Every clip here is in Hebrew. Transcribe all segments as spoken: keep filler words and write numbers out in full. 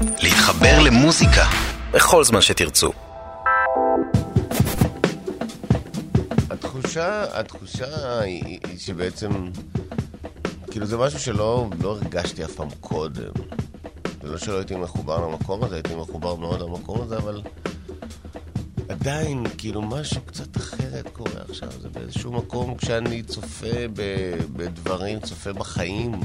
להתחבר למוזיקה בכל זמן שתרצו. התחושה, התחושה היא, היא שבעצם, כאילו זה משהו שלא לא הרגשתי אף פעם קודם. זה לא שלא הייתי מחובר למקום הזה, הייתי מחובר מאוד למקום הזה, אבל עדיין, כאילו משהו קצת אחרת קורה עכשיו. זה באיזשהו מקום כשאני צופה בדברים, צופה בחיים.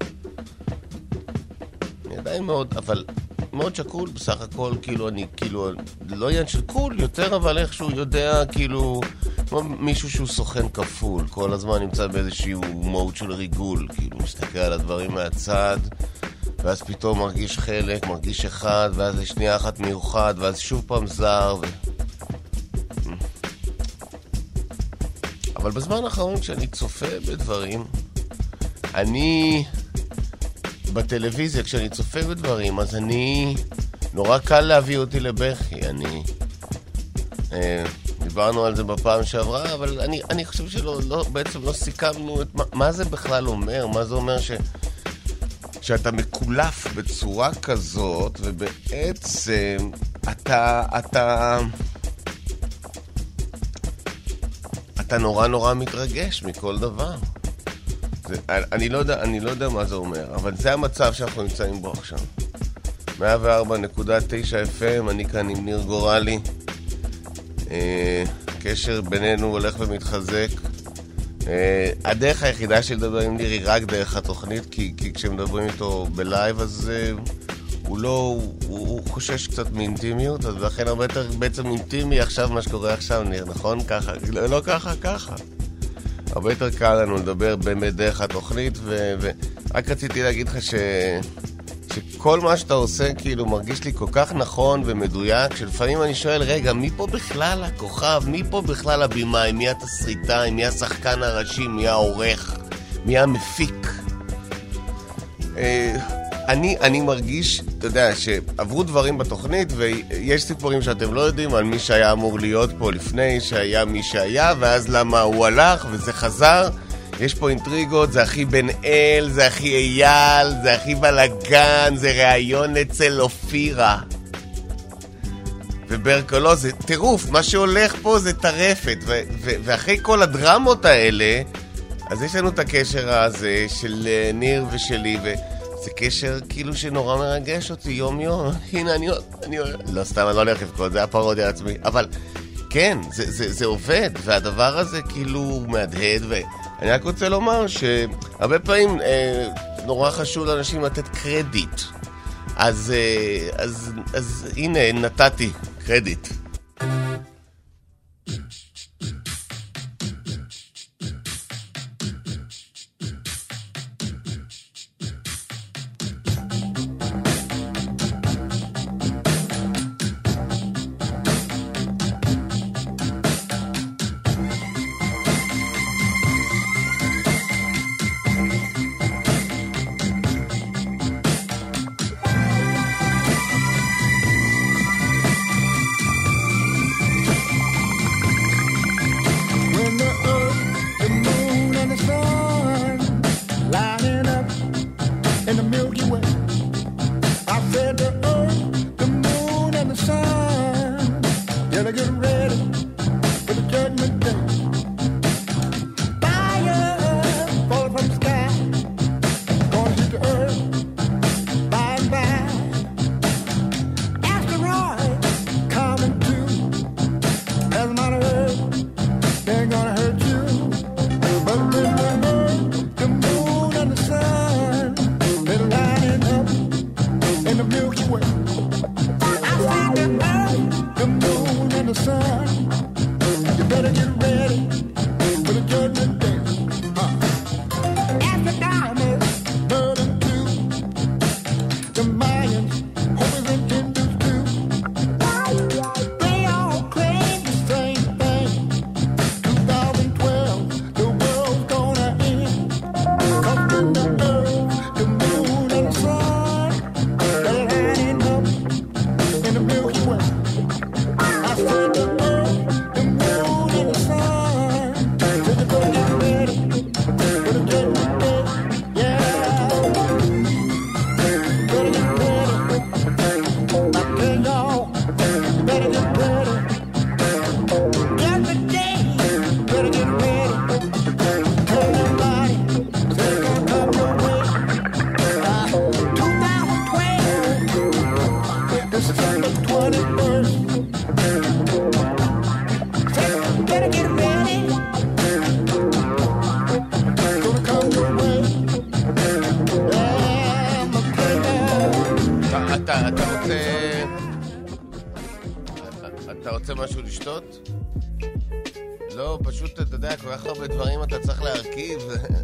אני עדיין מאוד, אבל מאוד שקול בסך הכל, כאילו אני, כאילו, לא עניין של קול יותר, אבל איכשהו יודע, כאילו, כמו מישהו שהוא סוכן כפול, כל הזמן נמצא באיזשהו מוד של ריגול, כאילו, מסתכל על הדברים מהצד, ואז פתאום מרגיש חלק, מרגיש אחד, ואז לשנייה אחת מיוחד, ואז שוב פעם זר, ו... אבל בזמן האחרון כשאני צופה בדברים, אני... בטלוויזיה, כשאני צופה בדברים, אז אני... נורא קל להביא אותי לבכי, אני... אה, דיברנו על זה בפעם שעברה, אבל אני, אני חושב שלא, לא, בעצם לא סיכמנו את... מה, מה זה בכלל אומר? מה זה אומר ש... שאתה מקולף בצורה כזאת, ובעצם אתה... אתה... אתה נורא נורא מתרגש מכל דבר. זה, אני, לא יודע, אני לא יודע מה זה אומר, אבל זה המצב שאנחנו נמצאים בו עכשיו. מאה וארבע נקודה תשע אף אם, אני כאן עם ניר גורלי. אה, קשר בינינו הולך ומתחזק. אה, הדרך היחידה של לדבר עם ניר היא רק דרך התוכנית, כי, כי כשמדברים איתו בלייב, אז אה, הוא לא, הוא, הוא חושש קצת מאינטימיות, אז לכן הרבה יותר בעצם אינטימי עכשיו מה שקורה עכשיו, ניר, נכון? ככה, לא, לא ככה, ככה. הרבה יותר קל לנו לדבר באמת דרך התוכנית, ו- ורק רציתי להגיד לך ש... שכל מה שאתה עושה כאילו מרגיש לי כל כך נכון ומדויק, שלפעמים אני שואל, רגע, מי פה בכלל הכוכב? מי פה בכלל הבימאי? מי התסריטאי? מי השחקן הראשי? מי העורך? מי המפיק? אני, אני מרגיש, אתה יודע, שעברו דברים בתוכנית, ויש סיפורים שאתם לא יודעים על מי שהיה אמור להיות פה לפני, שהיה מי שהיה, ואז למה הוא הלך, וזה חזר. יש פה אינטריגות, זה הכי בן אל, זה הכי אייל, זה הכי בלגן, זה ראיון אצל אופירה. וברקלו, זה טירוף, מה שהולך פה זה טרפת, ו- ו- ואחרי כל הדרמות האלה, אז יש לנו את הקשר הזה של ניר ושלי, ו... זה קשר כאילו שנורא מרגש אותי יום יום. הנה, אני... אני לא סתם, אני לא הולך לבכות, זה הפרודיה עצמי. אבל כן, זה, זה, זה עובד, והדבר הזה כאילו מהדהד, ואני רק רוצה לומר שהרבה פעמים אה, נורא חשוב לאנשים לתת קרדיט. אז, אה, אז, אז הנה, נתתי קרדיט. אתה, אתה רוצה... אתה רוצה משהו לשתות? לא, פשוט, אתה יודע, כל כך הרבה דברים אתה צריך להרכיב.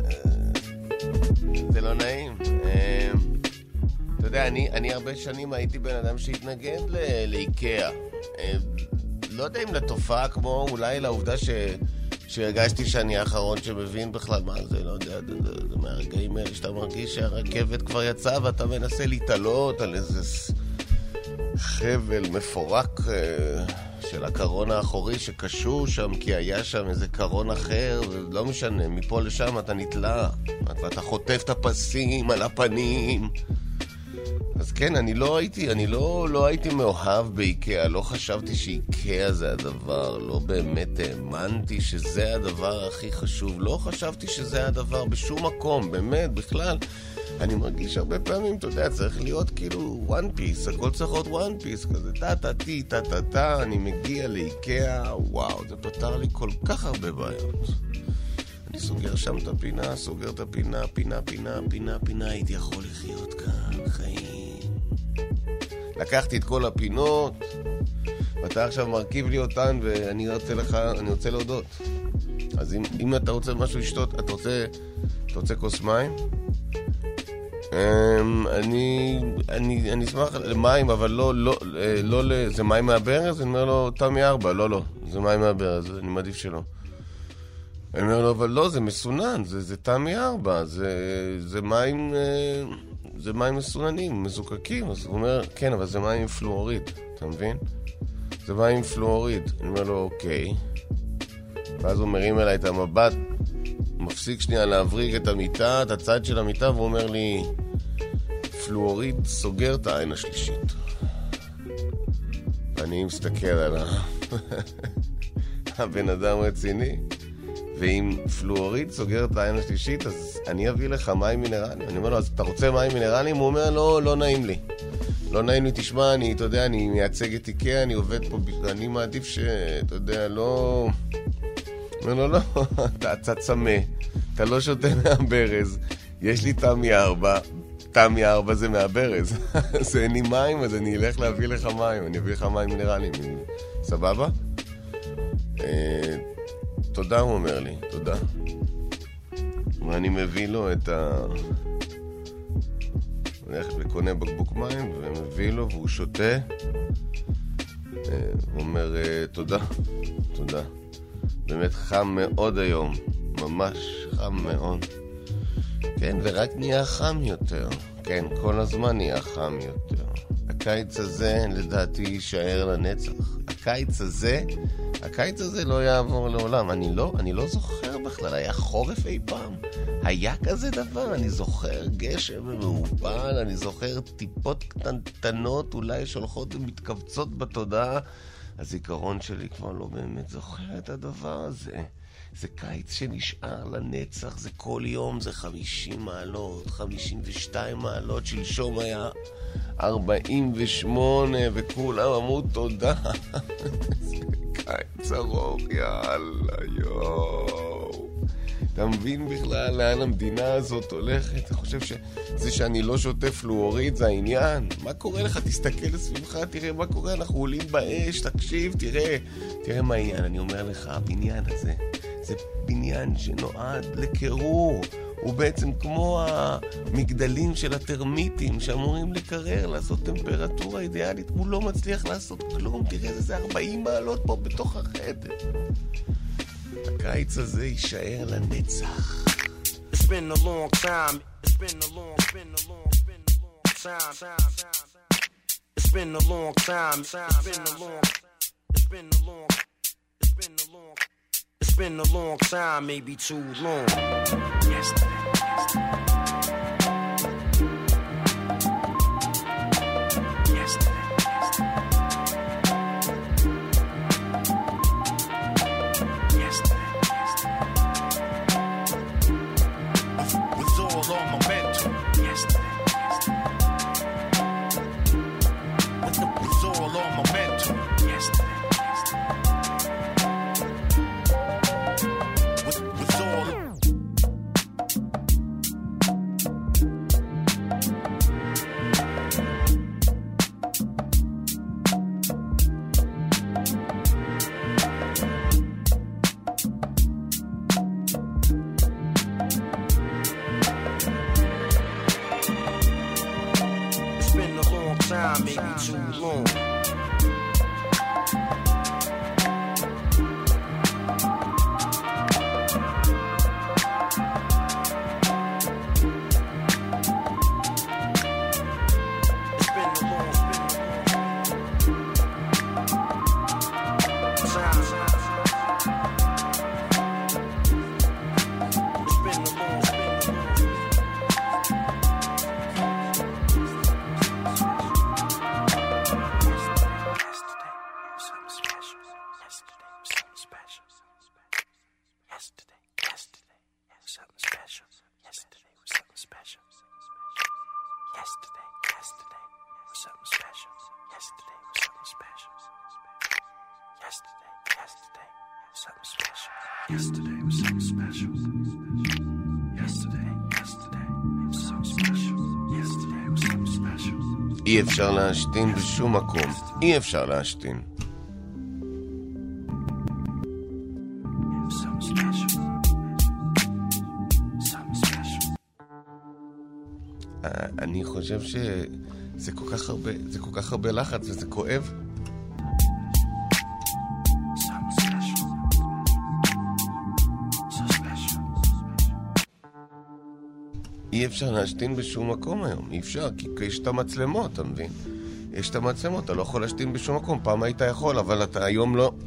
זה לא נעים. אתה יודע, אני, אני הרבה שנים הייתי בן אדם שהתנגד לאיקאה. לא יודע אם לתופעה כמו אולי לעובדה ש... שהרגשתי שאני האחרון שמבין בכלל מה זה, לא יודע, זה, זה, זה מהרגעים האלה שאתה מרגיש שהרכבת כבר יצאה ואתה מנסה להתעלות על איזה חבל מפורק של הקרון האחורי שקשור שם, כי היה שם איזה קרון אחר, ולא משנה, מפה לשם אתה נתלה, ואתה חוטף את הפסים על הפנים. אז כן, אני לא הייתי, אני לא, לא הייתי מאוהב באיקאה, לא חשבתי שאיקאה זה הדבר, לא באמת האמנתי שזה הדבר הכי חשוב, לא חשבתי שזה הדבר בשום מקום, באמת, בכלל. אני מרגיש הרבה פעמים, אתה יודע, צריך להיות כאילו one piece, הכל צריך להיות one piece, כזה טה-טה-טי, טה-טה-טה, אני מגיע לאיקאה, וואו, זה פתר לי כל כך הרבה בעיות. אני סוגר שם את הפינה, סוגר את הפינה, פינה, פינה, פינה, פינה, הייתי יכול לחיות כאן, חיים. לקחתי את כל הפינות, ואתה עכשיו מרכיב לי אותן, ואני רוצה לך, אני רוצה להודות. אז אם, אם אתה רוצה משהו לשתות, אתה רוצה, אתה רוצה כוס מים? אני, אני, אני אשמח למים, אבל לא, לא, לא, לא, זה מים מהברז? אני אומר לו, תמי ארבע, לא, לא, זה מים מהברז, אני מעדיף שלא. אני אומר לו, אבל לא, זה מסונן, זה, זה תמי ארבע, זה, זה מים, זה מים מסוננים, מזוקקים. אז הוא אומר, כן, אבל זה מים עם פלואוריד, אתה מבין? זה מים עם פלואוריד. אני אומר לו, אוקיי. ואז הוא מרים אליי את המבט, מפסיק שנייה להבריג את המיטה, את הצד של המיטה, והוא אומר לי, פלואוריד סוגר את העין השלישית. ואני מסתכל על הבן אדם רציני, ואם פלואוריד סוגר את העין השלישית, אז אני אביא לך מים מינרליים. אני אומר לו, אז אתה רוצה מים מינרליים? הוא אומר, לא, לא נעים לי. לא נעים לי, תשמע, אני, אתה יודע, אני מייצג את איקאה, אני עובד פה, אני מעדיף ש, אתה יודע, לא... אומר לו, לא, אתה, אתה צמא, אתה לא שותה מהברז, יש לי תמי ארבע, תמי ארבע זה מהברז, אז אין לי מים, אז אני אלך להביא לך מים, אני אביא לך מים מינרליים, סבבה? אה, תודה, הוא אומר לי, תודה. ואני מביא לו את ה... אני הולך וקונה בקבוק מים, ומביא לו, והוא שותה, הוא אומר, תודה, תודה. באמת חם מאוד היום, ממש חם מאוד. כן, ורק נהיה חם יותר. כן, כל הזמן נהיה חם יותר. הקיץ הזה, לדעתי, יישאר לנצח. הקיץ הזה, הקיץ הזה לא יעבור לעולם. אני לא, אני לא זוכר בכלל, היה חורף אי פעם. היה כזה דבר, אני זוכר גשם ומעופל, אני זוכר טיפות קטנטנות, אולי שהולכות ומתכווצות בתודעה. הזיכרון שלי כבר לא באמת זוכר את הדבר הזה. זה קיץ שנשאר לנצח, זה כל יום, זה חמישים מעלות, חמישים ושתיים מעלות, שלשום היה ארבעים ושמונה, וכולם אמרו תודה. זה קיץ ארוך, יאללה, יואו. אתה מבין בכלל לאן המדינה הזאת הולכת? אתה חושב שזה שאני לא שותה פלואוריד זה העניין? מה קורה לך? תסתכל לסביבך, תראה מה קורה, אנחנו עולים באש, תקשיב, תראה, תראה מה העניין. אני אומר לך, הבניין הזה, זה בניין שנועד לקירור. הוא בעצם כמו המגדלים של הטרמיטים שאמורים לקרר, לעשות טמפרטורה אידיאלית. הוא לא מצליח לעשות כלום, תראה, זה ארבעים מעלות פה בתוך החדר. הקיץ הזה יישאר לנצח. It's been a long time. It's been a long, been a long, been a long time. It's been a long time. It's been a long, it's been a long, it's been a long, it's been a long time, maybe too long. Yesterday, yesterday. time may be too long. Yesterday was something special. Yesterday, yesterday was something special. Yesterday was something special. אי אפשר להשתין בשום מקום. אי אפשר להשתין. אני חושב שזה כל כך הרבה, זה כל כך הרבה לחץ וזה כואב. אי אפשר להשתין בשום מקום היום, אי אפשר, כי יש את המצלמות, אתה מבין? יש את המצלמות, אתה לא יכול להשתין בשום מקום, פעם היית יכול, אבל אתה היום לא.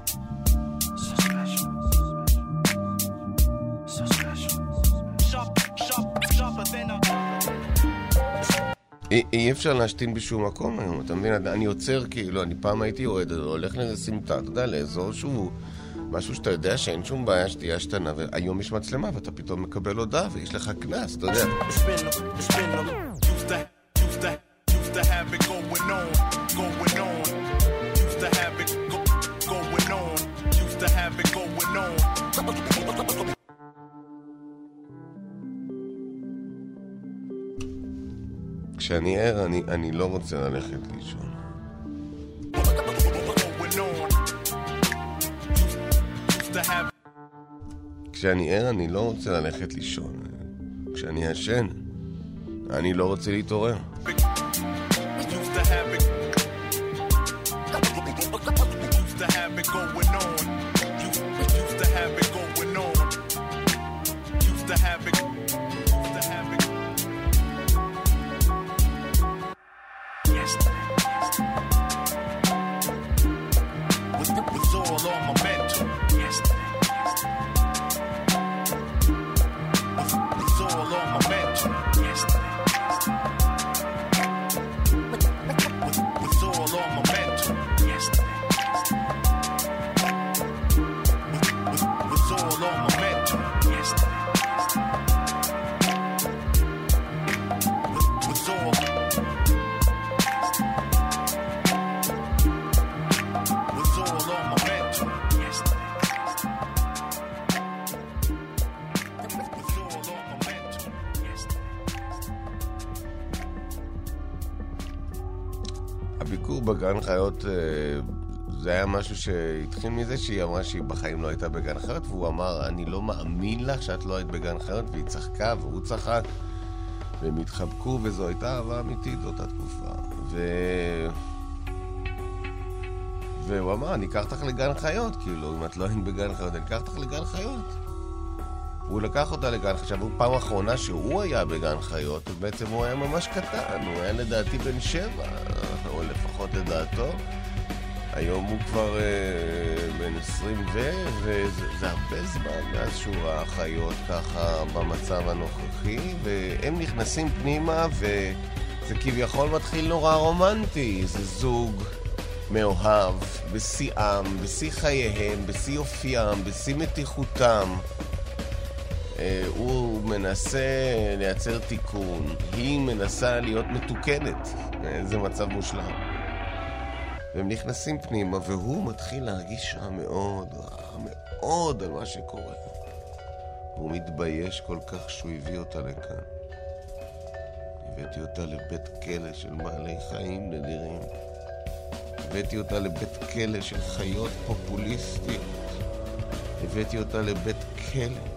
אי, אי אפשר להשתין בשום מקום היום, אתה מבין? אני יוצר כאילו, אני פעם הייתי יורד, הולך לאיזה סמטה, אתה יודע, לאזור שהוא משהו שאתה יודע שאין שום בעיה שתהיה השתנה, והיום יש מצלמה ואתה פתאום מקבל הודעה ויש לך כנס, אתה יודע. כשאני ער, אני, אני לא רוצה ללכת לישון. כשאני ער, אני לא רוצה ללכת לישון. כשאני ישן, אני לא רוצה להתעורר. הביקור בגן חיות, זה היה משהו שהתחיל מזה שהיא אמרה שהיא בחיים לא הייתה בגן חיות, והוא אמר, אני לא מאמין לך שאת לא היית בגן חיות, והיא צחקה והוא צחק, והם התחבקו, וזו הייתה אהבה אמיתית באותה תקופה. ו... והוא אמר, אני אקח אותך לגן חיות, כאילו, אם את לא היית בגן חיות, אני אקח אותך לגן חיות. הוא לקח אותה לגן חיות, עכשיו, פעם האחרונה שהוא היה בגן חיות, בעצם הוא היה ממש קטן, הוא היה לדעתי בן שבע, או לפחות לדעתו. היום הוא כבר אה, בן עשרים ו... וזה הרבה זמן מאז שהוא ראה חיות ככה במצב הנוכחי, והם נכנסים פנימה, וזה כביכול מתחיל נורא רומנטי, זה זוג מאוהב, בשיאם, בשיא חייהם, בשיא אופיים, בשיא מתיחותם. הוא מנסה לייצר תיקון, היא מנסה להיות מתוקנת, זה מצב מושלם. והם נכנסים פנימה, והוא מתחיל להרגיש רע מאוד, רע מאוד על מה שקורה. הוא מתבייש כל כך שהוא הביא אותה לכאן. הבאתי אותה לבית כלא של בעלי חיים נדירים. הבאתי אותה לבית כלא של חיות פופוליסטיות. הבאתי אותה לבית כלא.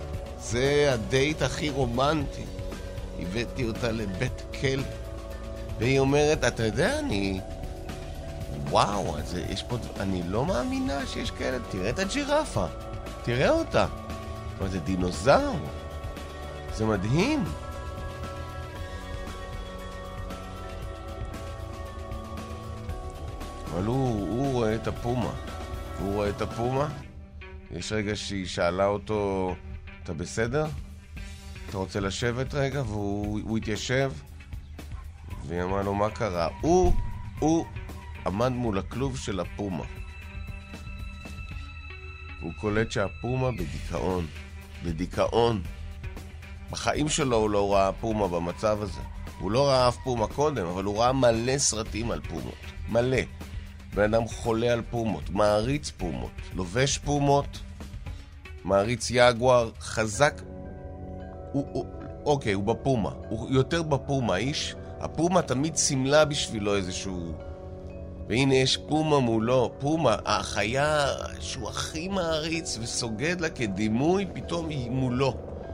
זה הדייט הכי רומנטי. הבאתי אותה לבית כלא. והיא אומרת, אתה יודע, אני... וואו, אז יש פה... אני לא מאמינה שיש כאלה. תראה את הג'ירפה. תראה אותה. אבל זה דינוזאור. זה מדהים. אבל הוא, הוא רואה את הפומה. הוא רואה את הפומה. יש רגע שהיא שאלה אותו, אתה בסדר? אתה רוצה לשבת רגע? והוא התיישב. והיא אמרה לו, מה קרה? הוא, הוא עמד מול הכלוב של הפומה. הוא קולט שהפומה בדיכאון. בדיכאון. בחיים שלו הוא לא ראה פומה במצב הזה. הוא לא ראה אף פומה קודם, אבל הוא ראה מלא סרטים על פומות. מלא. בן אדם חולה על פומות, מעריץ פומות, לובש פומות, מעריץ יגואר, חזק. הוא, הוא, אוקיי, הוא בפומה. הוא יותר בפומה, איש. הפומה תמיד סמלה בשבילו איזשהו... והנה יש פומה מולו. פומה, החיה שהוא הכי מעריץ וסוגד לה כדימוי, פתאום היא מולו.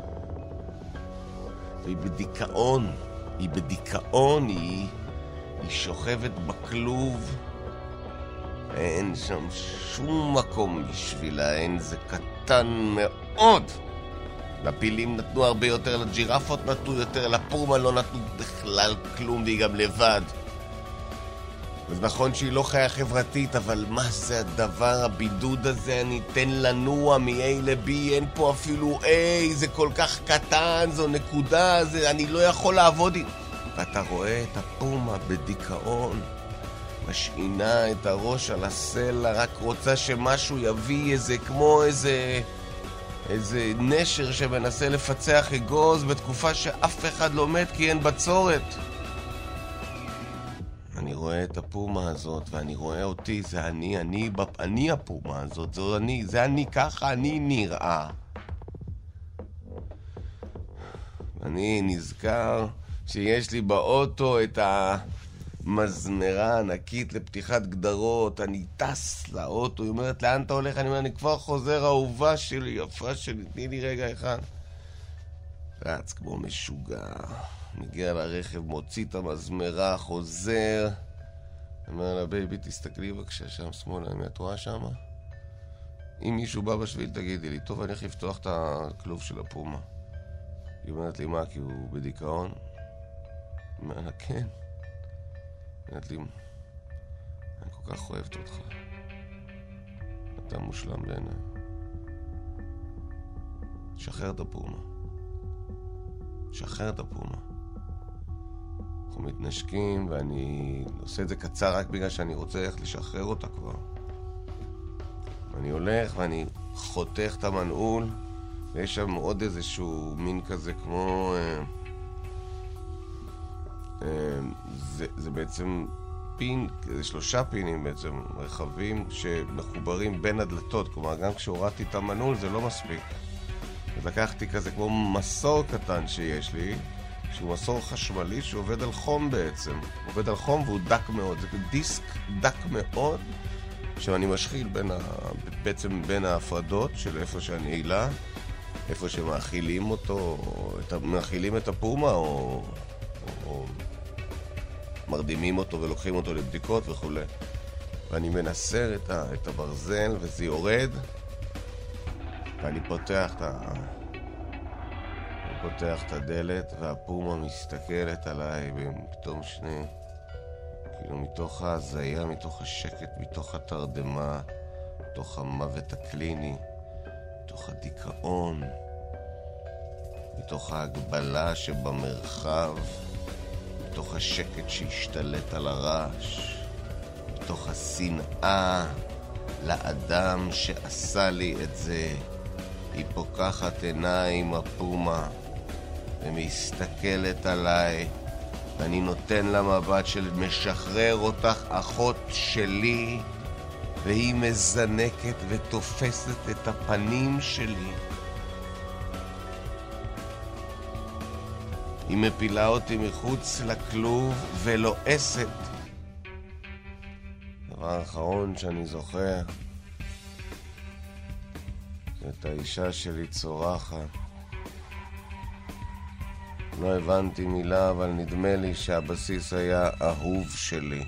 והיא בדיכאון. היא בדיכאון, היא, היא שוכבת בכלוב. אין שם שום מקום בשבילה, אין, זה קטן מאוד. לפילים נתנו הרבה יותר, לג'ירפות נתנו יותר, לפומה לא נתנו בכלל כלום, והיא גם לבד. אז נכון שהיא לא חיה חברתית, אבל מה זה הדבר, הבידוד הזה? אני אתן לנוע מ-A ל-B, אין פה אפילו A, זה כל כך קטן, זו נקודה, זה, אני לא יכול לעבוד עם... ואתה רואה את הפומה בדיכאון, משעינה את הראש על הסלע, רק רוצה שמשהו יביא איזה, כמו איזה... איזה נשר שמנסה לפצח אגוז בתקופה שאף אחד לא מת כי אין בצורת. אני רואה את הפומה הזאת, ואני רואה אותי, זה אני, אני, אני הפומה הזאת, זה אני, זה אני, ככה אני נראה. אני נזכר שיש לי באוטו את המזמרה הענקית לפתיחת גדרות, אני טס לאוטו, היא אומרת, לאן אתה הולך? אני אומר, אני כבר חוזר, אהובה שלי, יפה שלי, תני לי רגע אחד. רץ כמו משוגע. מגיע לרכב, מוציא את המזמרה, חוזר. אומר לה, בייבי, תסתכלי בבקשה שם שמאלה, אם את רואה שם? אם מישהו בא בשביל, תגידי לי, טוב, אני איך לפתוח את הכלוב של הפומה. היא אומרת לי, מה, כי הוא בדיכאון? היא אומרת לה, כן. היא אומרת לי, אני כל כך אוהבת אותך. אתה מושלם בעיניי. שחרר את הפומה. שחרר את הפומה. אנחנו מתנשקים, ואני עושה את זה קצר רק בגלל שאני רוצה איך לשחרר אותה כבר. אני הולך ואני חותך את המנעול, ויש שם עוד איזשהו מין כזה כמו... אה, אה, זה, זה בעצם פין, זה שלושה פינים בעצם, רחבים שמחוברים בין הדלתות, כלומר גם כשהורדתי את המנעול זה לא מספיק. אז לקחתי כזה כמו מסור קטן שיש לי, שהוא מסור חשמלי שעובד על חום בעצם. עובד על חום והוא דק מאוד. זה דיסק דק מאוד, שאני משחיל בין ה... בעצם בין ההפרדות של איפה שהנעילה, איפה שמאכילים אותו, את ה... מאכילים את הפומה, או... או... או מרדימים אותו ולוקחים אותו לבדיקות וכו'. ואני מנסר את, ה... את הברזל וזה יורד, ואני פותח את ה... אני פותח את הדלת, והפומה מסתכלת עליי, ופתאום שני... כאילו מתוך ההזיה, מתוך השקט, מתוך התרדמה, מתוך המוות הקליני, מתוך הדיכאון, מתוך ההגבלה שבמרחב, מתוך השקט שהשתלט על הרעש, מתוך השנאה לאדם שעשה לי את זה. היא פוקחת עיניים, הפומה, ומסתכלת עליי, ואני נותן לה מבט של משחרר אותך, אחות שלי, והיא מזנקת ותופסת את הפנים שלי. היא מפילה אותי מחוץ לכלוב ולועסת. דבר האחרון שאני זוכר, את האישה שלי צורחת. לא הבנתי מילה, אבל נדמה לי שהבסיס היה אהוב שלי.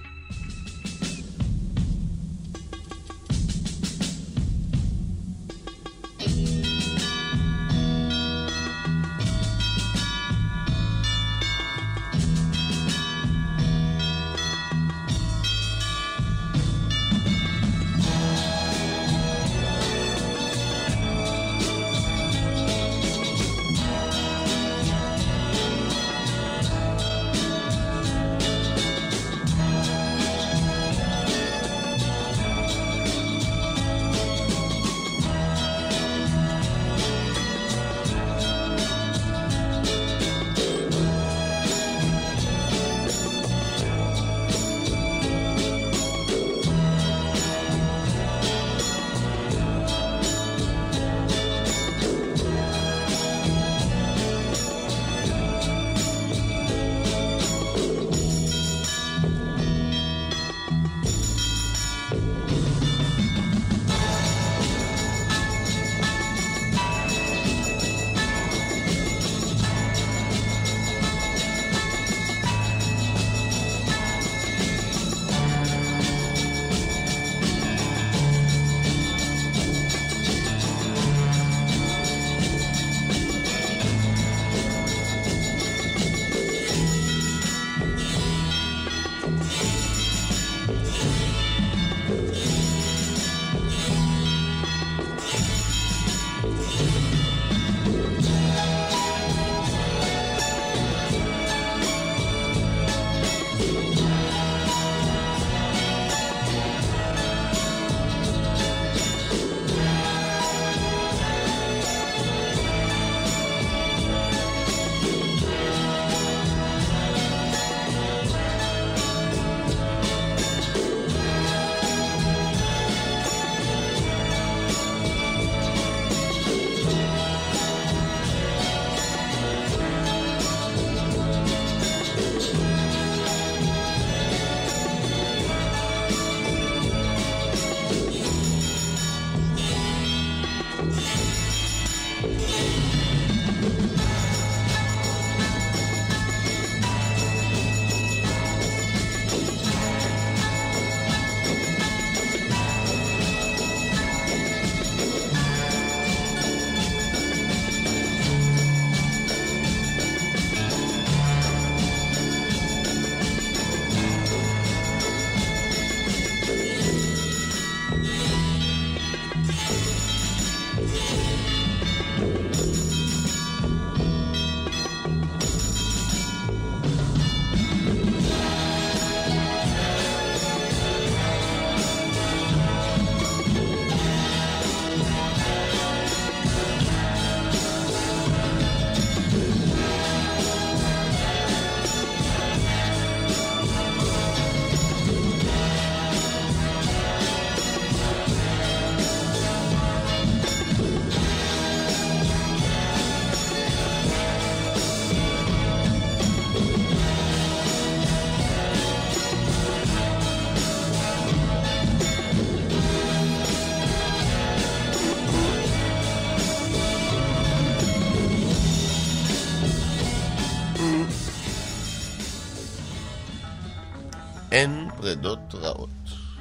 אין פרדות רעות.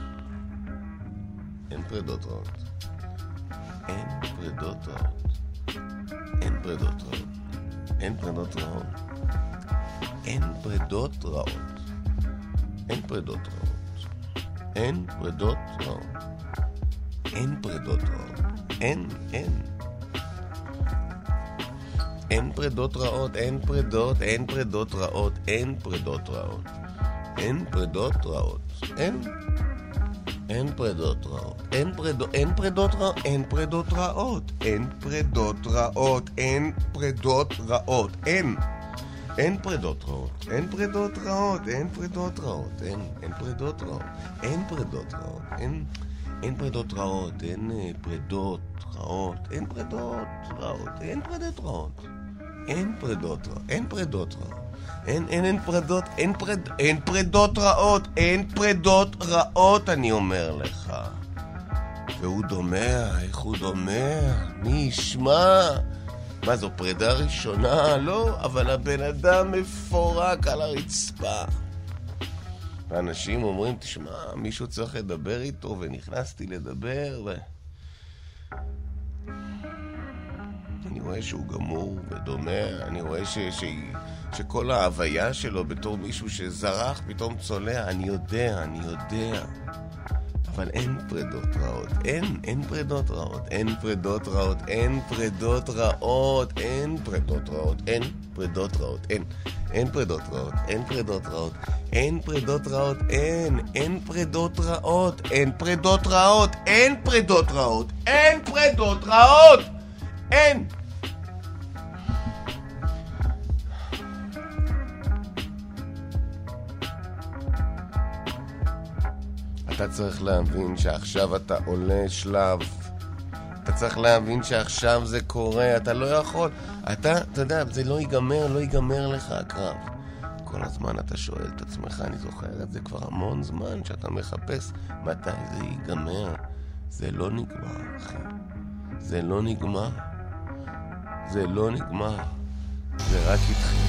אין פרדות רעות. אין פרדות רעות. אין פרדות רעות. אין פרדות רעות. אין פרדות רעות. אין פרדות רעות. אין פרדות רעות. אין פרדות רעות. אין, אין. אין פרדות רעות, אין פרדות, אין פרדות רעות, אין פרדות רעות. אין פרדות רעות. אין. אין פרדות רעות. אין פרדות, אין פרדות רעות, אין פרדות רעות. אין פרדות רעות, אין פרדות רעות. אין. אין פרדות רעות. אין פרדות רעות, אין פרדות רעות. אין, אין פרדות רעות. אין פרדות רעות. אין, אין פרדות רעות, אין פרדות רעות. אין פרדות רעות. אין פרדות רעות. אין פרדות רעות. אין פרדות רעות. אין, אין, אין פרדות, אין פרד, אין פרדות רעות, אין פרדות רעות, אני אומר לך. והוא דומע, איך הוא דומע, מי ישמע? מה, זו פרידה ראשונה? לא, אבל הבן אדם מפורק על הרצפה. ואנשים אומרים, תשמע, מישהו צריך לדבר איתו, ונכנסתי לדבר, ו... אני רואה שהוא גמור ודומה, אני רואה ש... ש... שכל ההוויה שלו בתור מישהו שזרח פתאום צולע, אני יודע, אני יודע. אבל אין פרדות רעות, אין, אין פרדות רעות, אין פרדות רעות, אין פרדות רעות, אין פרדות רעות, אין פרדות רעות, אין, אין פרדות רעות, אין פרדות רעות, אין פרדות רעות, אין, אין פרדות רעות, אין פרדות רעות, אין פרדות רעות, אין פרדות רעות, אין. אתה צריך להבין שעכשיו אתה עולה שלב. אתה צריך להבין שעכשיו זה קורה. אתה לא יכול. אתה, אתה יודע, זה לא ייגמר, לא ייגמר לך הקרב. כל הזמן אתה שואל את עצמך, אני זוכר את זה כבר המון זמן, שאתה מחפש מתי זה ייגמר. זה לא נגמר, אחי. זה לא נגמר. זה לא נגמר. זה רק התחיל.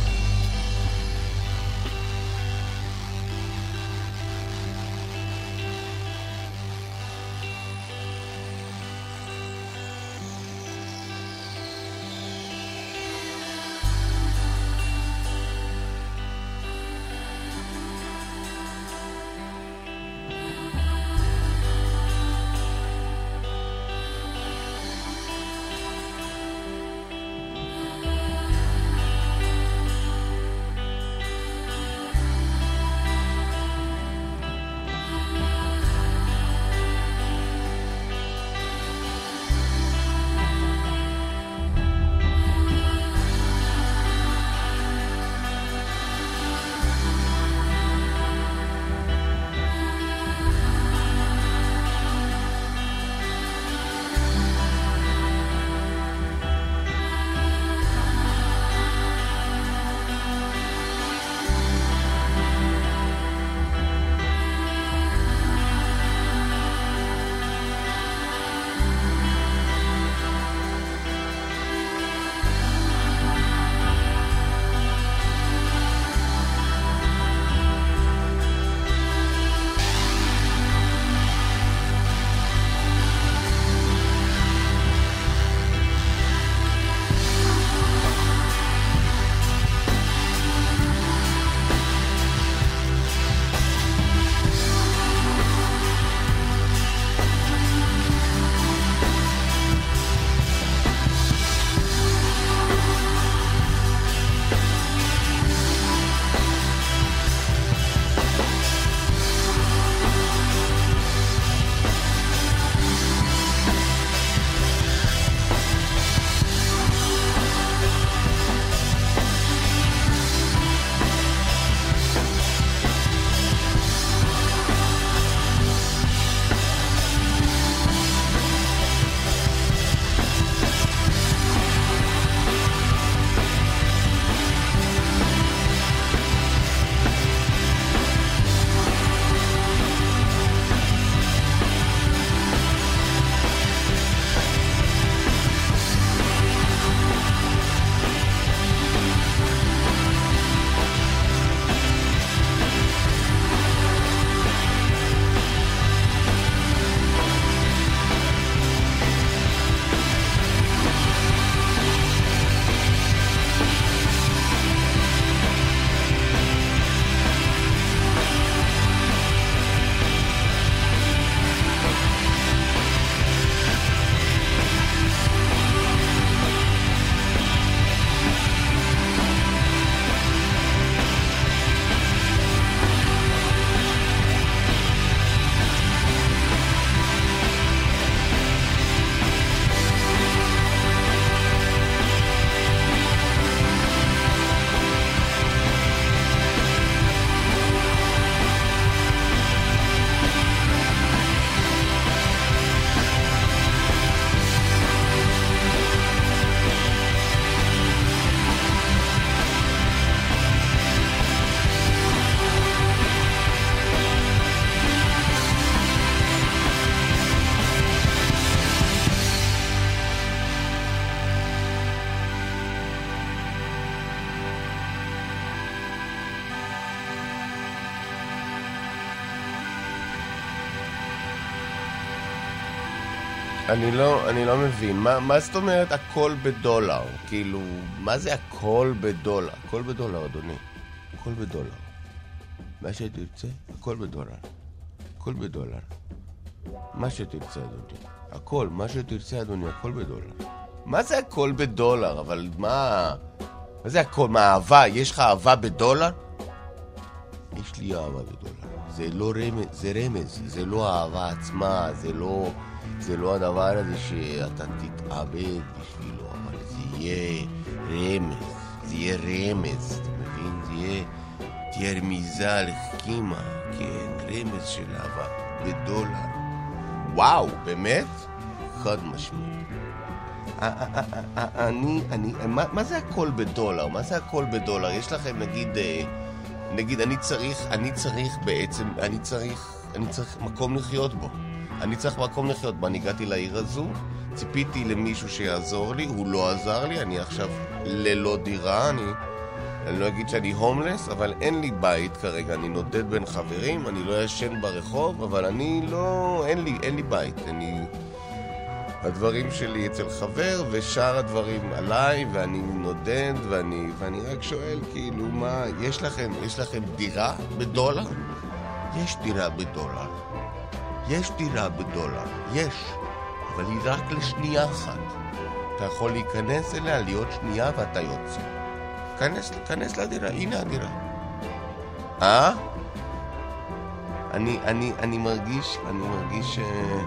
אני לא, אני לא מבין. מה, מה זאת אומרת הכל בדולר? כאילו, מה זה הכל בדולר? הכל בדולר, אדוני. הכל בדולר. מה שתרצה, הכל בדולר. הכל בדולר. מה שתרצה, אדוני. הכל, מה שתרצה, אדוני, הכל בדולר. מה זה הכל בדולר? אבל מה... מה זה הכל? מה, אהבה? יש לך אהבה בדולר? יש לי אהבה בדולר. זה לא רמז, זה רמז. זה לא האהבה עצמה, זה לא... זה לא הדבר הזה שאתה תתאבד בשבילו, אבל זה יהיה רמז. זה יהיה רמז, אתה מבין? זה יהיה... תהיה רמיזה לחכימה, כן, רמז של אהבה בדולר. וואו, באמת? חד משמעית. אני, אני, מה, מה זה הכל בדולר? מה זה הכל בדולר? יש לכם, נגיד, נגיד, אני צריך, אני צריך בעצם, אני צריך, אני צריך מקום לחיות בו. אני צריך מקום לחיות בו. אני הגעתי לעיר הזו, ציפיתי למישהו שיעזור לי, הוא לא עזר לי, אני עכשיו ללא דירה, אני, אני לא אגיד שאני הומלס, אבל אין לי בית כרגע, אני נודד בין חברים, אני לא ישן ברחוב, אבל אני לא, אין לי, אין לי בית, אני... הדברים שלי אצל חבר, ושאר הדברים עליי, ואני נודד, ואני, ואני רק שואל, כאילו, מה, יש לכם, יש לכם דירה בדולר? יש דירה בדולר. יש דירה בדולר. יש. אבל היא רק לשנייה אחת. אתה יכול להיכנס אליה, להיות שנייה, ואתה יוצא. כנס, כנס לדירה, הנה הדירה. אה? אני, אני, אני מרגיש, אני מרגיש...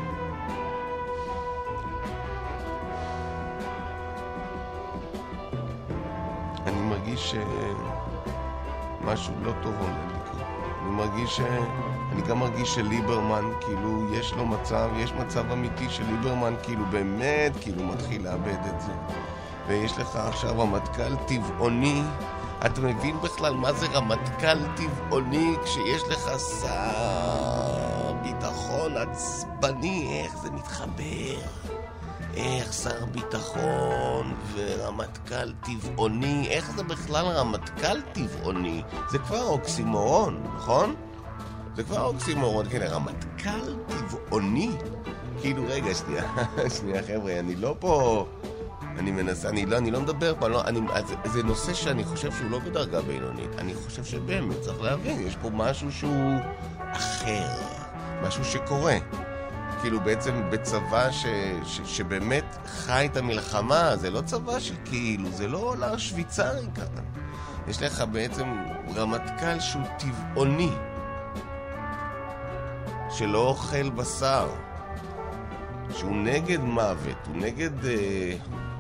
אני מרגיש משהו לא טוב עולה לי. אני מרגיש, אני גם מרגיש שליברמן, כאילו, יש לו מצב, יש מצב אמיתי שליברמן, כאילו, באמת, כאילו, מתחיל לאבד את זה. ויש לך עכשיו רמטכ"ל טבעוני. אתה מבין בכלל מה זה רמטכ"ל טבעוני כשיש לך שר ביטחון עצבני? איך זה מתחבר? איך שר ביטחון ורמטכ"ל טבעוני? איך זה בכלל רמטכ"ל טבעוני? זה כבר אוקסימורון, נכון? זה כבר אוקסימורון, כן, רמטכ"ל טבעוני. כאילו, רגע, שנייה, שנייה חבר'ה, אני לא פה... אני מנסה, אני לא, אני לא מדבר פה, לא, אני, זה, זה נושא שאני חושב שהוא לא בדרגה בינונית. אני חושב שבאמת צריך להבין, יש פה משהו שהוא אחר, משהו שקורה. כאילו בעצם בצבא ש, ש, שבאמת חי את המלחמה, זה לא צבא שכאילו, זה לא עולה שוויצרי כאן. יש לך בעצם רמטכ"ל שהוא טבעוני, שלא אוכל בשר, שהוא נגד מוות, הוא נגד... אה,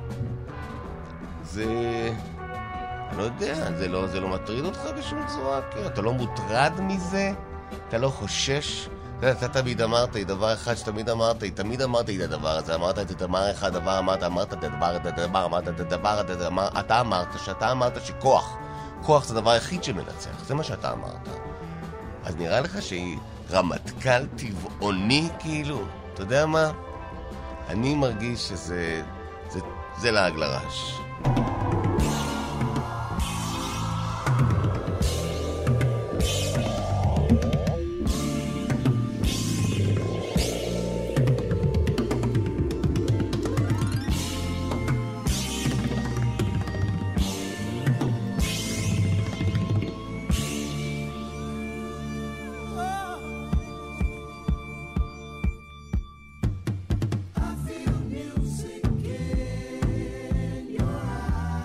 זה... אני לא יודע, זה לא, זה לא מטריד אותך בשום צורה, כן? אתה לא מוטרד מזה? אתה לא חושש? אתה, אתה תמיד אמרת, דבר אחד שתמיד אמרת, תמיד אמרת את הדבר הזה, אמרת את הדבר אחד, דבר אמרת, אמרת את הדבר, את הדבר, אמרת את הדבר, את הדבר, אתה אמרת שאתה אמרת שכוח, כוח זה הדבר היחיד שמנצח, זה מה שאתה אמרת. אז נראה לך שהיא רמטכ"ל טבעוני כאילו, אתה יודע מה? אני מרגיש שזה, זה, זה לעג לרש. I feel music in your eyes.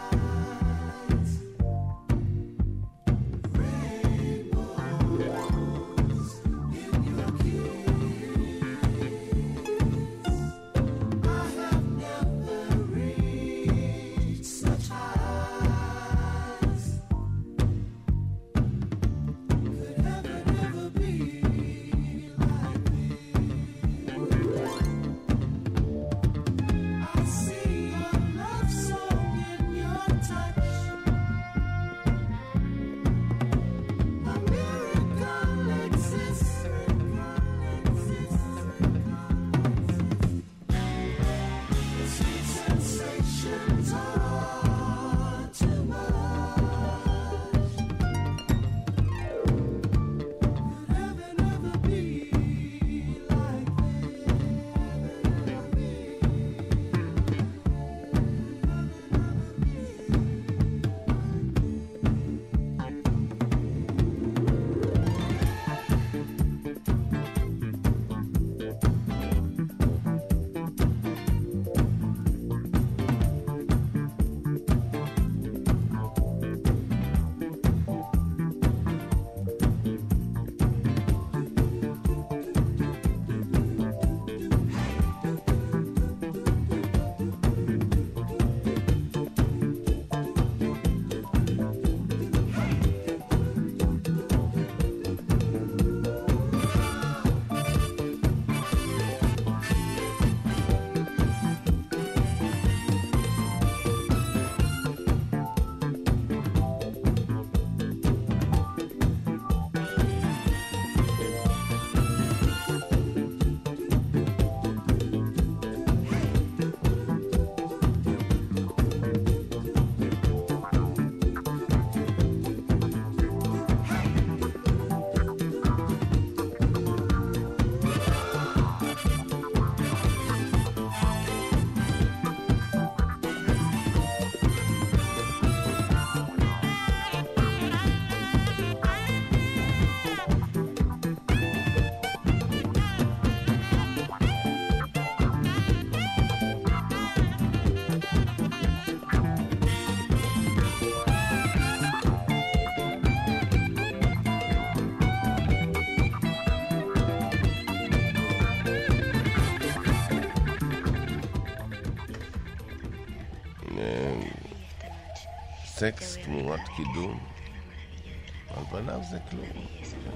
סקס תמורת קידום. על פניו זה כלום.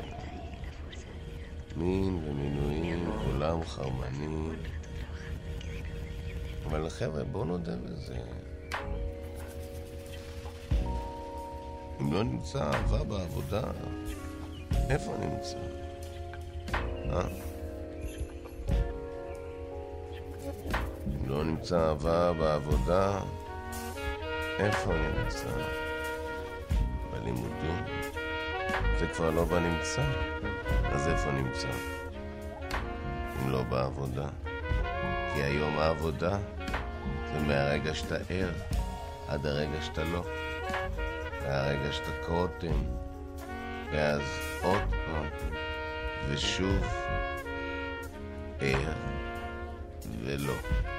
מין ומינויים, כולם חרמנים. אבל חבר'ה, בואו נודה בזה. אם לא נמצא אהבה בעבודה, איפה נמצא? אה? אם לא נמצא אהבה בעבודה, איפה נמצא? בלימודים? זה כבר לא בנמצא. אז איפה נמצא? אם לא בעבודה. כי היום העבודה זה מהרגע שאתה ער עד הרגע שאתה לא. מהרגע שאתה קוטם, ואז עוד פעם, ושוב ער ולא.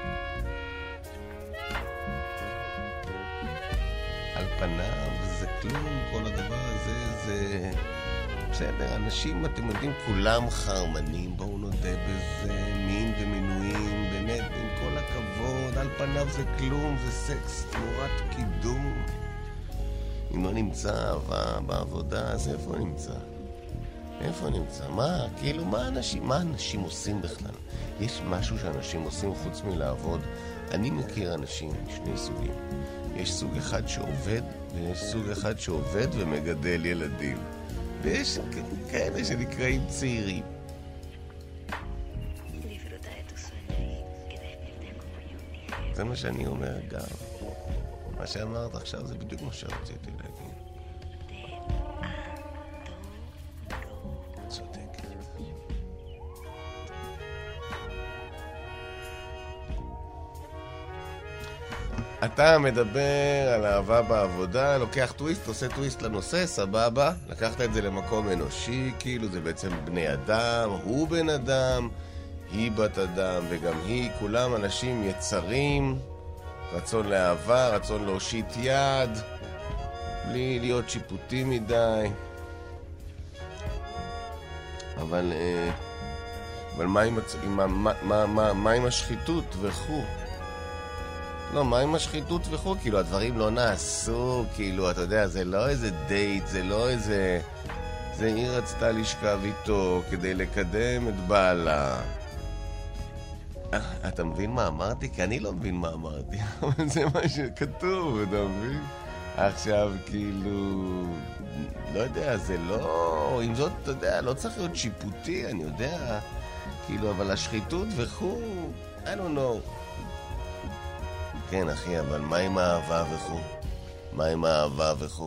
על פניו זה כלום, כל הדבר הזה זה... בסדר, אנשים, אתם יודעים, כולם חרמנים, בואו נודה בזה, מין ומינויים, באמת, עם כל הכבוד, על פניו זה כלום, זה סקס תמורת קידום. אם לא נמצא אהבה בעבודה, אז איפה נמצא? איפה נמצא? מה? כאילו, מה אנשים, מה אנשים עושים בכלל? יש משהו שאנשים עושים חוץ מלעבוד? אני מכיר אנשים, שני סוגים. יש סוג אחד שעובד, ויש סוג אחד שעובד ומגדל ילדים. ויש כאלה שנקראים צעירים. זה מה שאני אומר גם. מה שאמרת עכשיו זה בדיוק מה שרציתי להגיד. צודקת. אתה מדבר על אהבה בעבודה, לוקח טוויסט, עושה טוויסט לנושא, סבבה, לקחת את זה למקום אנושי, כאילו זה בעצם בני אדם, הוא בן אדם, היא בת אדם וגם היא, כולם אנשים יצרים, רצון לאהבה, רצון להושיט יד, בלי להיות שיפוטי מדי. אבל, אבל מה עם, מה, מה, מה, מה, מה עם השחיתות וכו'? לא, מה עם השחיתות וכו'? כאילו, הדברים לא נעשו, כאילו, אתה יודע, זה לא איזה דייט, זה לא איזה... זה היא רצתה לשכב איתו כדי לקדם את בעלה. אתה מבין מה אמרתי? כי אני לא מבין מה אמרתי, אבל זה מה שכתוב, אתה מבין? עכשיו, כאילו... לא יודע, זה לא... עם זאת, אתה יודע, לא צריך להיות שיפוטי, אני יודע, כאילו, אבל השחיתות וכו', I don't know. כן, אחי, אבל מה עם האהבה וכו'? מה עם האהבה וכו'?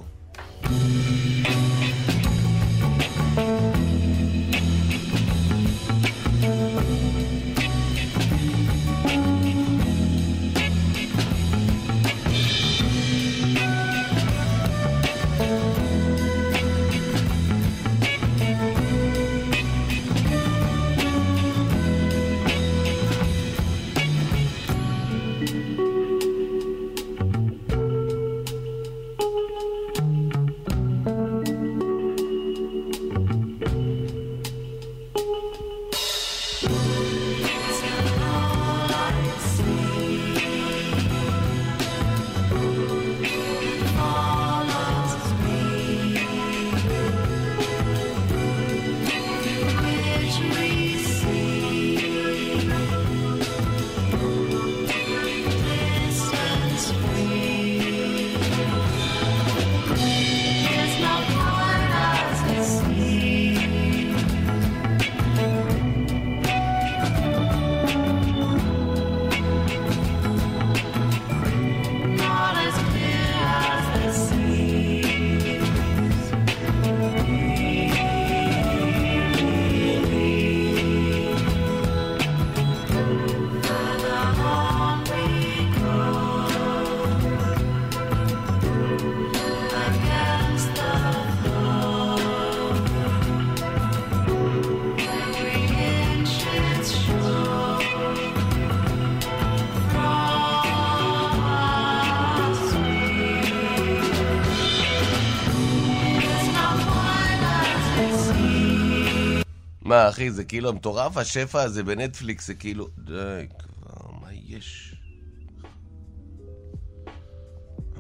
מה אחי, זה כאילו המטורף, השפע הזה בנטפליקס, זה כאילו, די כבר, מה יש?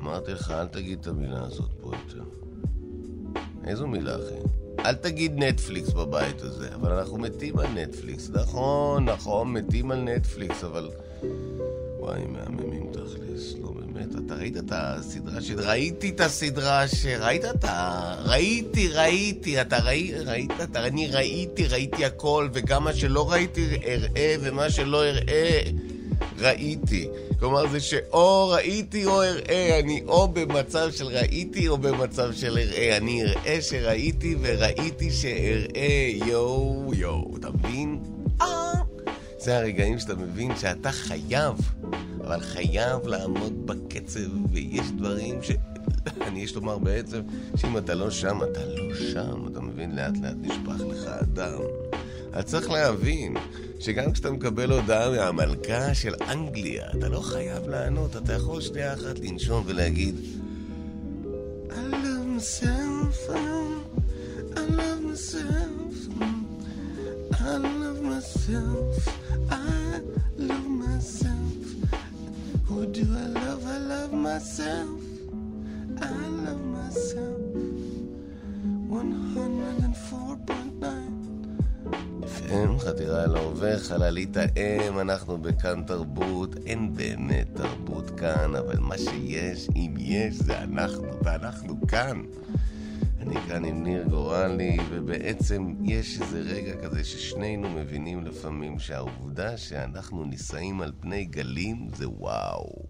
אמרתי לך, אל תגיד את המילה הזאת פה יותר. איזו מילה, אחי? אל תגיד נטפליקס בבית הזה, אבל אנחנו מתים על נטפליקס. נכון, נכון, מתים על נטפליקס, אבל... וואי, מהממים תכלס, לא באמת. אתה ראית את הסדרה ש... ראיתי את הסדרה ש... ראית את ה... ראיתי, ראיתי, אתה ראי... ראית? אתה... אני ראיתי, ראיתי הכל, וגם מה שלא ראיתי אראה, ומה שלא אראה, ראיתי. כלומר, זה שאו ראיתי או אראה, אני או במצב של ראיתי או במצב של אראה. אני אראה שראיתי וראיתי שאראה, יו, יו, אתה מבין? אה! זה הרגעים שאתה מבין שאתה חייב, אבל חייב לעמוד בקצב, ויש דברים ש... אני יש לומר בעצם, שאם אתה לא שם, אתה לא שם, אתה מבין, לאט לאט נשפך לך אדם. אתה צריך להבין שגם כשאתה מקבל הודעה מהמלכה של אנגליה, אתה לא חייב לענות, אתה יכול שנייה אחת לנשום ולהגיד I love myself, I love myself, I love myself, I love myself. Who do I love? I love myself, I love myself. one oh four point nine אף אם, חתירה להווה, חללית האם, אנחנו בכאן תרבות, אין באמת תרבות כאן, אבל מה שיש, אם יש, זה אנחנו, ואנחנו כאן. אני כאן עם ניר גורלי, ובעצם יש איזה רגע כזה ששנינו מבינים לפעמים שהעובדה שאנחנו נישאים על פני גלים זה וואו.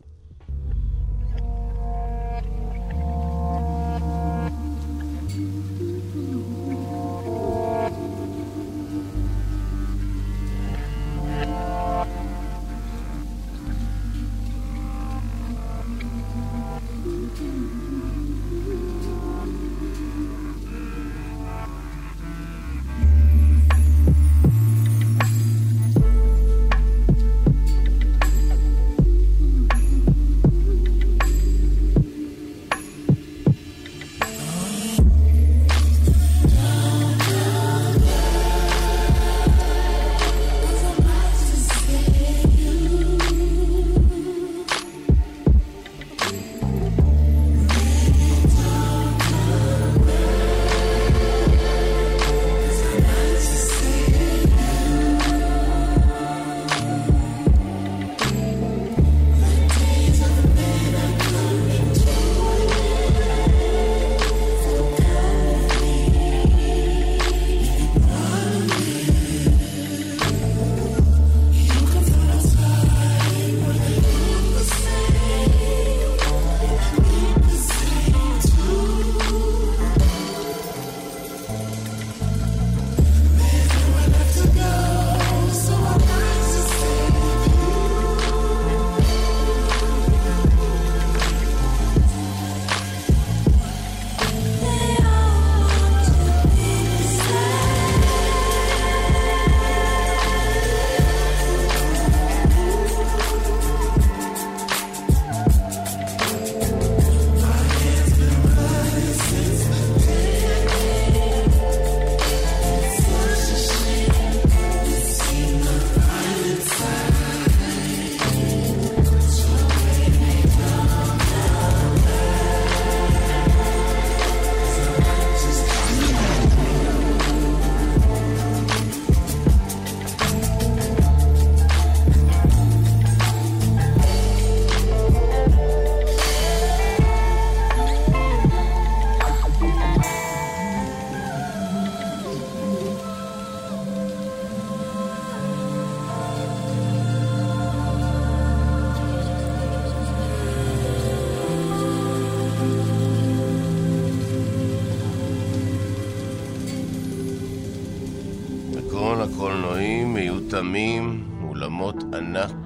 הקולנועים מיותמים, אולמות ענק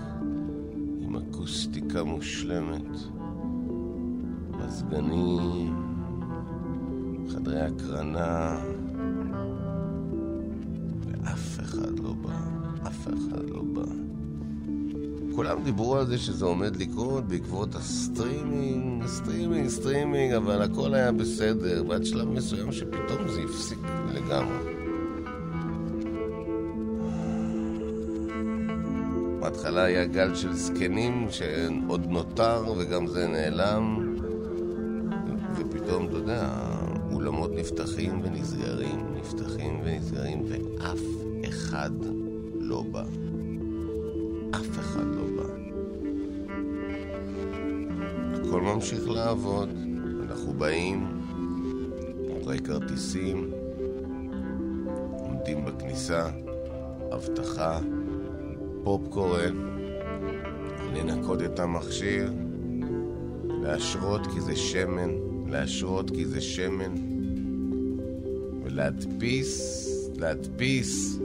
עם אקוסטיקה מושלמת, מזגנים, חדרי הקרנה, ואף אחד לא בא, אף אחד לא בא. כולם דיברו על זה שזה עומד לקרות בעקבות הסטרימינג, סטרימינג, סטרימינג, אבל הכל היה בסדר, ועד שלב מסוים שפתאום זה הפסיק לגמרי. בהתחלה היה גל של זקנים שעוד נותר וגם זה נעלם, ופתאום, אתה יודע, אולמות נפתחים ונסגרים, נפתחים ונסגרים, ואף אחד לא בא. אף אחד לא בא. הכל ממשיך לעבוד, אנחנו באים, מוכרי כרטיסים, עומדים בכניסה, הבטחה, פופקורן, לנקות את המכשיר, להשרות כי זה שמן, להשרות כי זה שמן, ולהדפיס, להדפיס.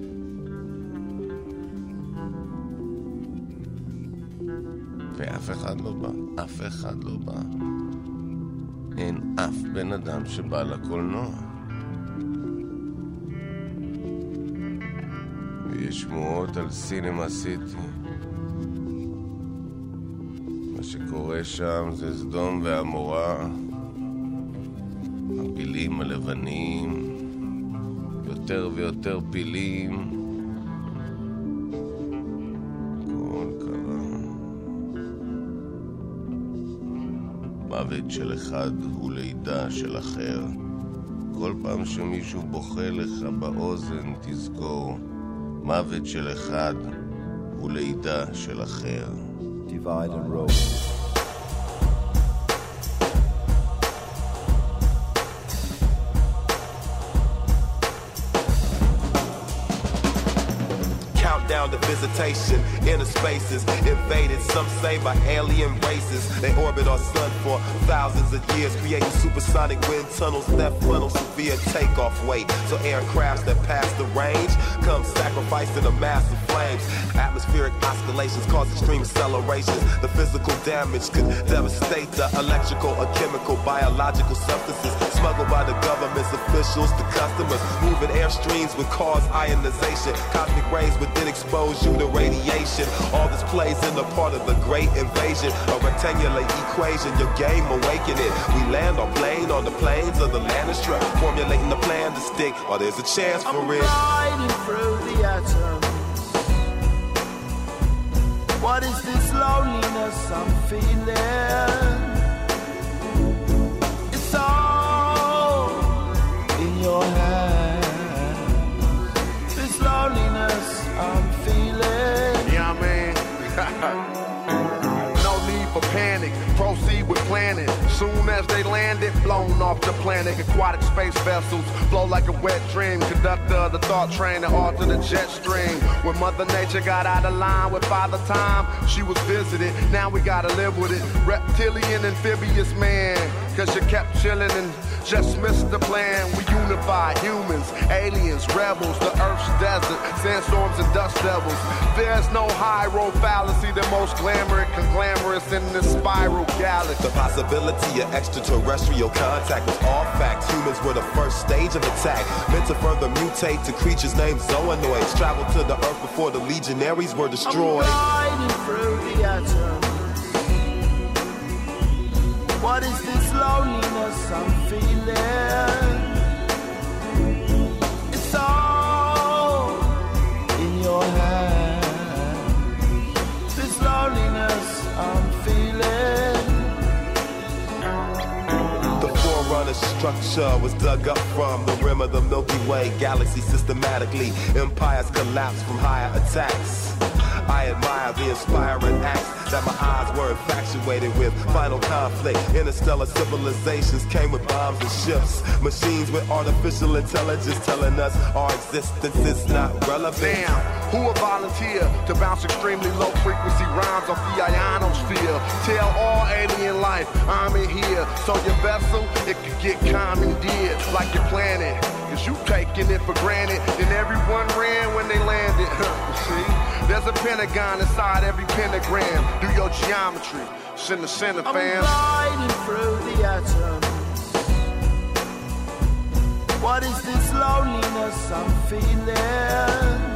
ואף אחד לא בא, אף אחד לא בא. אין אף בן אדם שבא לקולנוע. ויש שמועות על סינמה סיטי. מה שקורה שם זה סדום ועמורה. הפילים הלבנים, יותר ויותר פילים. מוות של אחד הוא לידה של אחר. כל פעם שמישהו בוכה לך באוזן תזכור, מוות של אחד הוא לידה של אחר. Divide and roll. Down to visitation, inner spaces invaded, some say by alien races. They orbit our sun for thousands of years, creating supersonic wind tunnels, left funnel severe takeoff weight. So aircrafts that pass the range come sacrificed in a mass of flames. Atmospheric oscillations cause extreme accelerations. The physical damage could devastate the electrical or chemical, biological substances smuggled by the government's officials to customers. Moving airstreams would cause ionization. Cosmic rays would then expose you to radiation. All this plays in the part of the great invasion, a rectangular equation, your game awakening. We land our plane on the plains of the land and strip, formulating the plan to stick, or there's a chance for I'm it. riding through the atoms. What is this loneliness I'm feeling? It's all in your hands. This loneliness I'm feeling. Yeah, man. No need for panic. Proceed with planning. Soon as they landed, blown off the planet. Aquatic space vessels flow like a wet dream. Conductor of the thought train and alter the jet stream. When Mother Nature got out of line with Father Time, she was visited. Now we gotta live with it. Reptilian, amphibious man. Cause you kept chilling and just missed the plan. We unify humans, aliens, rebels, the earth's desert, sandstorms and dust devils. There's no high road fallacy, the most glamorous, conglomerous in this spiral galaxy. The possibility of extraterrestrial contact was all facts. Humans were the first stage of attack, meant to further mutate to creatures named zoonoids. Traveled to the earth before the legionaries were destroyed. I'm riding through the atoms. What is this loneliness I'm feeling? It's all in your hands. This loneliness I'm feeling. The forerunner structure was dug up from the rim of the Milky Way galaxy systematically. Empires collapsed from higher attacks. I admire the inspiring acts that my eyes were infatuated with. Final conflict, interstellar civilizations came with bombs and ships. Machines with artificial intelligence telling us our existence is not relevant. Damn, who would volunteer to bounce extremely low frequency rhymes off the ionosphere? Tell all alien life I'm in here, so your vessel, it could get commandeered like your planet. Cause you taking it for granted, and everyone ran when they landed. See? There's a pentagon inside every pentagram. Do your geometry. Center, center, fam. I'm riding through the atoms. What is this loneliness I'm feeling?